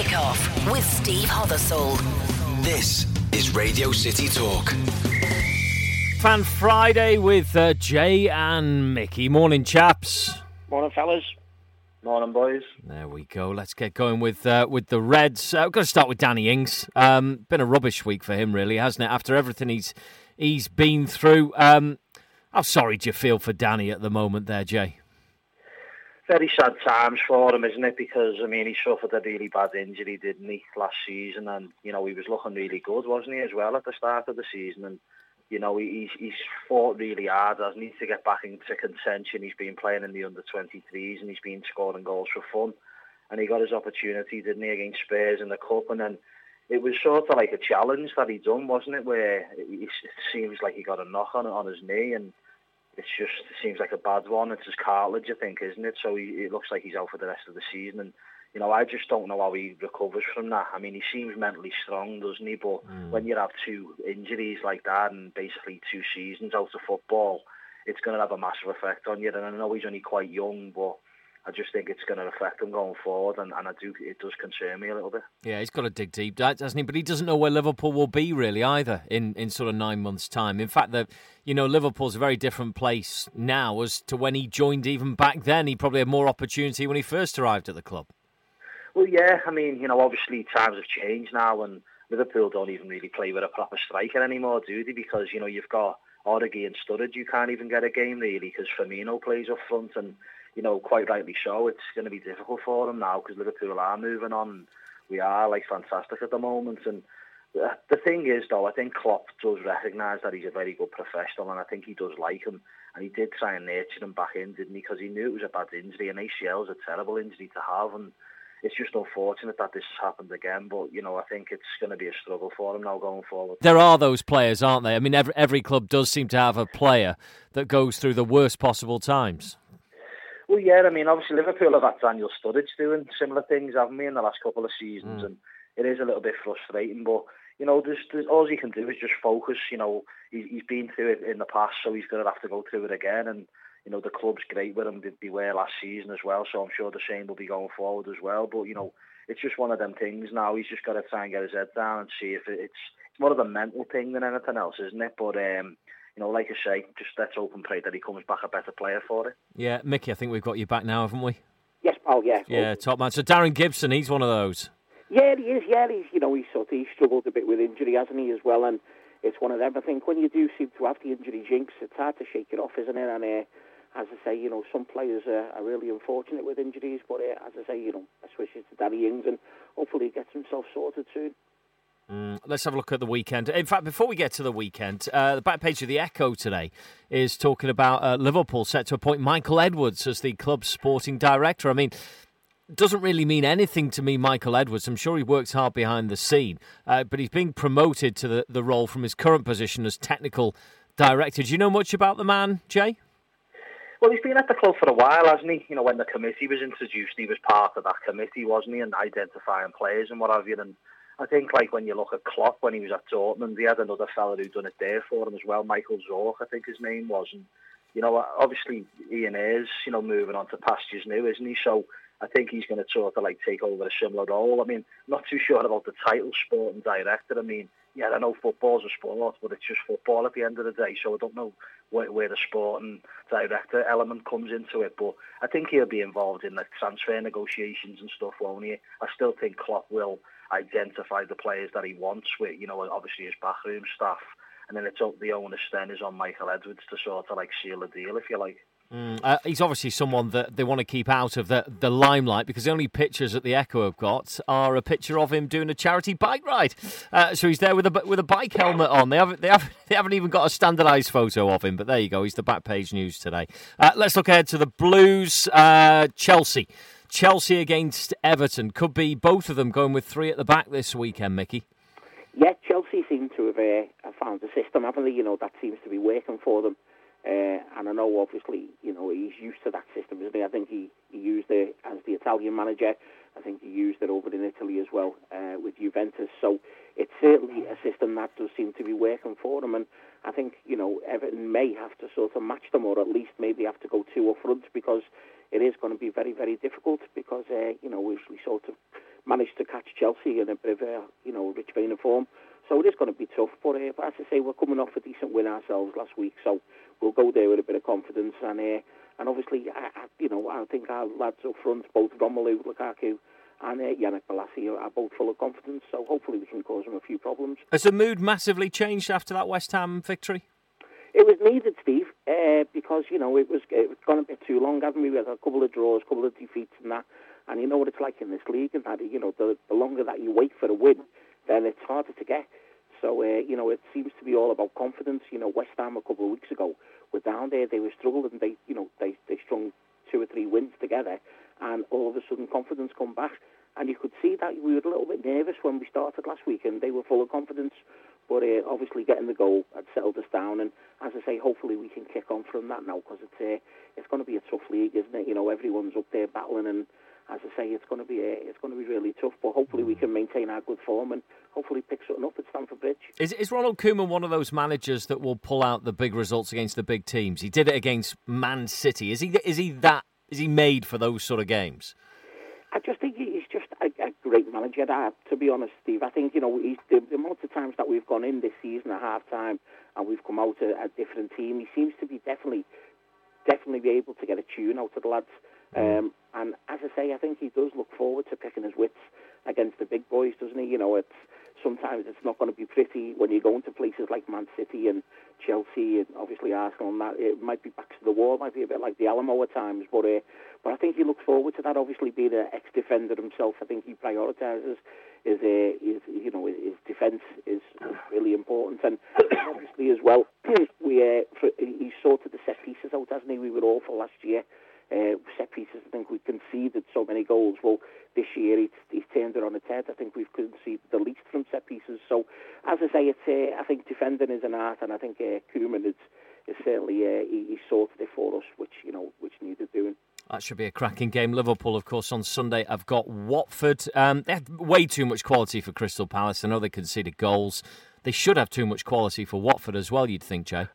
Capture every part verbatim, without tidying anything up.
Kickoff with Steve Hothersall. This is Radio City Talk. Fan Friday with uh, Jay and Mickey. Morning, chaps. Morning, fellas. Morning, boys. There we go. Let's get going with uh, with the Reds. Uh, we've got to start with Danny Ings. Um, been a rubbish week for him, really, hasn't it? After everything he's he's been through. Um, how sorry do you feel for Danny at the moment there, Jay? Very sad times for him, isn't it? Because, I mean, he suffered a really bad injury, didn't he, last season? And, you know, he was looking really good, wasn't he, as well, at the start of the season? And, you know, he's he's fought really hard, hasn't he, to get back into contention. He's been playing in the under twenty-threes and he's been scoring goals for fun. And he got his opportunity, didn't he, against Spurs in the Cup? And then it was sort of like a challenge that he done, wasn't it, where it seems like he got a knock on on his knee and it's just, it seems like a bad one. It's his cartilage, I think, isn't it? So he, it looks like he's out for the rest of the season. And, you know, I just don't know how he recovers from that. I mean, he seems mentally strong, doesn't he? But mm. when you have two injuries like that and basically two seasons out of football, it's going to have a massive effect on you. And I know he's only quite young, but I just think it's going to affect him going forward, and, and I do. It does concern me a little bit. Yeah, he's got to dig deep, doesn't he? But he doesn't know where Liverpool will be really either in, in sort of nine months' time. In fact, the you know Liverpool's a very different place now as to when he joined. Even back then, he probably had more opportunity when he first arrived at the club. Well, yeah, I mean, you know, obviously times have changed now, and Liverpool don't even really play with a proper striker anymore, do they? Because you know you've got Origi and Sturridge, you can't even get a game really because Firmino plays up front and. You know, quite rightly so, it's going to be difficult for them now because Liverpool are moving on. We are, like, fantastic at the moment. And the, the thing is, though, I think Klopp does recognise that he's a very good professional and I think he does like him. And he did try and nurture him back in, didn't he? Because he knew it was a bad injury. An A C L is a terrible injury to have. And it's just unfortunate that this has happened again. But, you know, I think it's going to be a struggle for him now going forward. There are those players, aren't they? I mean, every, every club does seem to have a player that goes through the worst possible times. Well, yeah, I mean, obviously Liverpool have had Daniel Sturridge doing similar things, haven't we, in the last couple of seasons, mm. and it is a little bit frustrating, but, you know, there's, there's, all he can do is just focus, you know, he, he's been through it in the past, so he's going to have to go through it again, and, you know, the club's great with him, they were last season as well, so I'm sure the same will be going forward as well, but, you know, it's just one of them things now, he's just got to try and get his head down and see if it, it's, it's more of a mental thing than anything else, isn't it, but, um... You know, like I say, just let's hope and pray that he comes back a better player for it. Yeah, Mickey, I think we've got you back now, haven't we? Yes, pal, yeah. Yeah, top man. So Darren Gibson, he's one of those. Yeah, he is, yeah. He's, you know, he's sort of, he's struggled a bit with injury, hasn't he, as well? And it's one of them, I think, when you do seem to have the injury jinx, it's hard to shake it off, isn't it? And uh, as I say, you know, some players uh, are really unfortunate with injuries, but uh, as I say, you know, best wishes to Danny Ings, and hopefully he gets himself sorted soon. Mm, let's have a look at the weekend. In fact, before we get to the weekend, uh, the back page of the Echo today is talking about uh, Liverpool set to appoint Michael Edwards as the club's sporting director. I mean, it doesn't really mean anything to me, Michael Edwards. I'm sure he works hard behind the scene, uh, but he's being promoted to the, the role from his current position as technical director. Do you know much about the man, Jay? Well, he's been at the club for a while, hasn't he? You know, when the committee was introduced, he was part of that committee, wasn't he, and identifying players and what have you, and I think, like, when you look at Klopp, when he was at Dortmund, he had another fella who'd done it there for him as well, Michael Zorc, I think his name was. And, you know, obviously, Ian Ayres, you know, moving on to pastures new, isn't he? So I think he's going to sort of, like, take over a similar role. I mean, not too sure about the title, sporting director. I mean, yeah, I know football's a sport, but it's just football at the end of the day, so I don't know where, where the sporting director element comes into it. But I think he'll be involved in the transfer negotiations and stuff, won't he? I still think Klopp will identify the players that he wants with, you know, obviously his backroom staff, and then it's up the onus then is on Michael Edwards to sort of like seal the deal, if you like. Mm, uh, he's obviously someone that they want to keep out of the, the limelight because the only pictures that the Echo have got are a picture of him doing a charity bike ride. Uh, so he's there with a with a bike helmet on. They haven't they haven't they haven't even got a standardised photo of him. But there you go. He's the back page news today. Uh, let's look ahead to the Blues, uh, Chelsea. Chelsea against Everton. Could be both of them going with three at the back this weekend, Mickey. Yeah, Chelsea seem to have uh, found a system, haven't they? You know, that seems to be working for them. Uh, and I know, obviously, you know, he's used to that system, isn't he? I think he, he used it as the Italian manager. I think he used it over in Italy as well uh, with Juventus. So it's certainly a system that does seem to be working for them. And I think, you know, Everton may have to sort of match them, or at least maybe have to go two up front, because it is going to be very, very difficult because, uh, you know, we, we sort of managed to catch Chelsea in a bit of a, you know, rich vein of form. So it is going to be tough, but, uh, but as I say, we're coming off a decent win ourselves last week, so we'll go there with a bit of confidence. And uh, and obviously, I, I, you know, I think our lads up front, both Romelu Lukaku and uh, Yannick Bolasie, are, are both full of confidence. So hopefully, we can cause them a few problems. Has the mood massively changed after that West Ham victory? It was needed, Steve, uh, because you know it was it was gone a bit too long, haven't we? We had a couple of draws, a couple of defeats, and that. And you know what it's like in this league, and that you know the, the longer that you wait for a win, then it's harder to get. So, uh, you know, it seems to be all about confidence. You know, West Ham a couple of weeks ago were down there. They were struggling. They, you know, they, they strung two or three wins together. And all of a sudden, confidence come back. And you could see that we were a little bit nervous when we started last week. And they were full of confidence. But uh, obviously, getting the goal had settled us down. And as I say, hopefully we can kick on from that now. Because it's, uh, it's going to be a tough league, isn't it? You know, everyone's up there battling. And as I say, it's going to be uh, it's going to be really tough. But hopefully we can maintain our good form and hopefully pick something up at Stamford Bridge. Is, is Ronald Koeman one of those managers that will pull out the big results against the big teams? He did it against Man City. Is he is he that is he made for those sort of games? I just think he's just a, a great manager. I, to be honest, Steve, I think you know he's, the, the amount of times that we've gone in this season at half time and we've come out a, a different team. He seems to be definitely definitely be able to get a tune out of the lads. Um, and as I say, I think he does look forward to picking his wits against the big boys, doesn't he? You know, it's sometimes it's not going to be pretty when you go into places like Man City and Chelsea and obviously Arsenal and that. It might be backs to the wall, might be a bit like the Alamo at times, but uh, but I think he looks forward to that. Obviously, being an ex-defender himself, I think he prioritises his, uh, his you know, his defence is really important, and obviously as well, we uh, for, he sorted the set pieces out, hasn't he? We were awful last year. Uh, set pieces, I think we conceded so many goals. Well, this year he's, he's turned it on its head. I think we've conceded the least from set pieces. So, as I say, it's uh, I think defending is an art, and I think uh, Koeman is, is certainly uh, he, he sorted it for us, which you know which needed doing. That should be a cracking game. Liverpool, of course, on Sunday. I've got Watford. Um, they had way too much quality for Crystal Palace. I know they conceded goals. They should have too much quality for Watford as well, you'd think, Jay.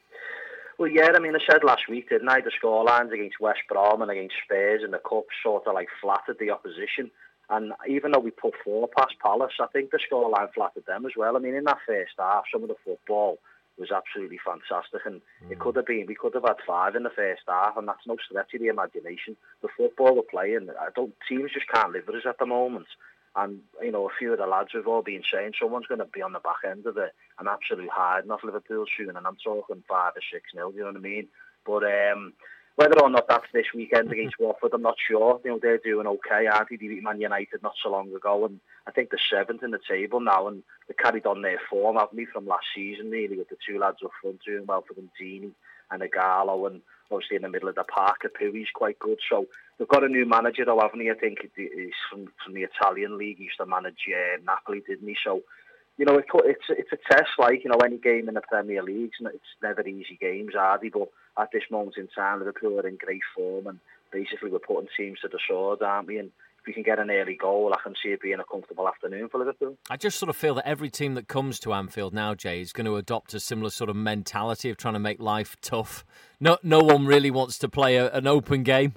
Well, yeah, I mean, I said last week, didn't I, the scorelines against West Brom and against Spurs in the Cup sort of like flattered the opposition. And even though we put four past Palace, I think the scoreline flattered them as well. I mean, in that first half, some of the football was absolutely fantastic, and mm. it could have been, we could have had five in the first half, and that's no stretch of the imagination. The football we're playing, I don't, teams just can't live with us at the moment. And, you know, a few of the lads have all been saying someone's going to be on the back end of it, an absolute hiding off Liverpool soon, and I'm talking five or six nil, you know what I mean? But um, whether or not that's this weekend against Watford, I'm not sure. You know, they're doing okay, aren't they? They beat Man United not so long ago, and I think they're seventh in the table now, and they carried on their form, haven't they, from last season, really, with the two lads up front doing well for them, Dini and Ighalo, and obviously in the middle of the park, Pui's quite good. So they've got a new manager, though, haven't they? I think he's from, from the Italian league. He used to manage uh, Napoli, didn't he? So, you know, it, it's it's a test like, you know, any game in the Premier League. It's never easy games, are they? But at this moment in time, Liverpool are in great form, and basically we're putting teams to the sword, aren't we? And if we can get an early goal, I can see it being a comfortable afternoon for Liverpool. I just sort of feel that every team that comes to Anfield now, Jay, is going to adopt a similar sort of mentality of trying to make life tough. No, no one really wants to play a, an open game.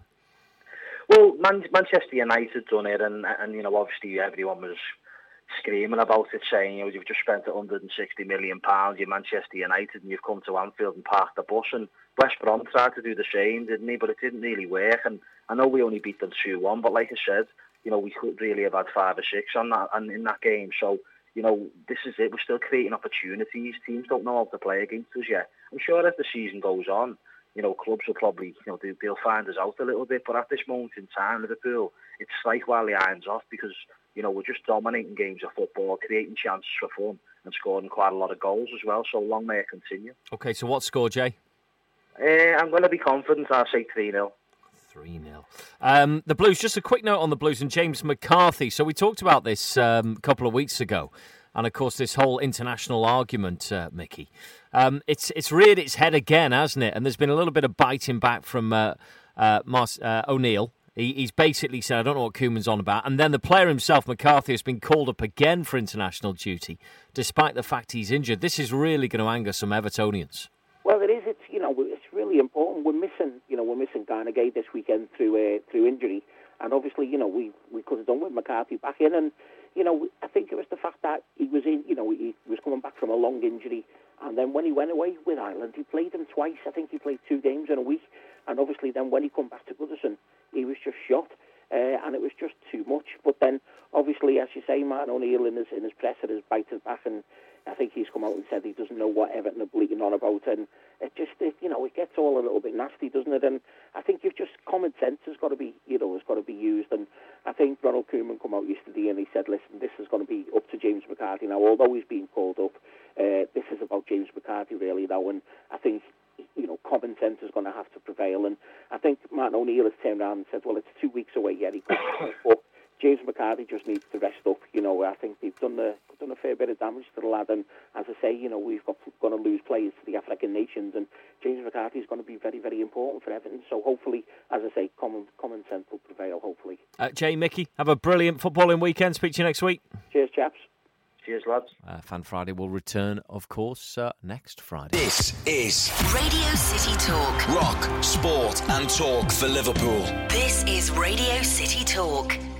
Well, Man- Manchester United done it, and and you know, obviously everyone was screaming about it, saying, you know, you've just spent one hundred sixty million pounds, you're Manchester United, and you've come to Anfield and parked the bus. And West Brom tried to do the same, didn't he? But it didn't really work. And I know we only beat them two one, but like I said, you know, we could really have had five or six on that and in that game. So, you know, this is it. We're still creating opportunities. Teams don't know how to play against us yet. I'm sure as the season goes on, you know, clubs will probably, you know, they, they'll find us out a little bit. But at this moment in time, Liverpool, it's strike while the iron's off, because, you know, we're just dominating games of football, creating chances for fun and scoring quite a lot of goals as well. So long may it continue. OK, so what score, Jay? Uh, I'm going to be confident. I'll say three nil. three nil. Um, the Blues, just a quick note on the Blues and James McCarthy. So we talked about this um, a couple of weeks ago. And, of course, this whole international argument, uh, Mickey, um, it's it's reared its head again, hasn't it? And there's been a little bit of biting back from uh, uh, Mars, uh, O'Neill. He, he's basically said, I don't know what Koeman's on about. And then the player himself, McCarthy, has been called up again for international duty, despite the fact he's injured. This is really going to anger some Evertonians. Well, it is. It's, you know, it's really important. We're missing, you know, we're missing Garnegay this weekend through uh, through injury, And obviously, you know, we, we could have done with McCarthy back in. And, you know, I think it was the fact that he was in, you know, he was coming back from a long injury. And then when he went away with Ireland, he played him twice. I think he played two games in a week. And obviously then when he come back to Goodison, he was just shot. Uh, and it was just too much. But then, obviously, as you say, Martin O'Neill in his, in his presser has bited back, and I think he's come out and said he doesn't know what Everton are bleating on about. And it just, it, you know, it gets all a little bit nasty, doesn't it? And I think you've just, common sense has got to be, you know, has got to be used. And I think Ronald Koeman come out yesterday and he said, listen, this is going to be up to James McCarthy now. Although he's been called up, uh, this is about James McCarthy really now. And I think, you know, common sense is going to have to prevail. And I think Martin O'Neill has turned around and said, well, it's two weeks away yet. He but James McCarthy just needs to rest up. You know, I think they've done a, done a fair bit of damage to the lad. And as I say, you know, we've got going to lose players to the African nations. And James McCarthy is going to be very, very important for Everton. So hopefully, as I say, common common sense will prevail, hopefully. Uh, Jay, Mickey, have a brilliant footballing weekend. Speak to you next week. Cheers, chaps. Cheers, lads. Uh, Fan Friday will return, of course, uh, next Friday. This is Radio City Talk. rock, sport and talk for Liverpool. This is Radio City Talk.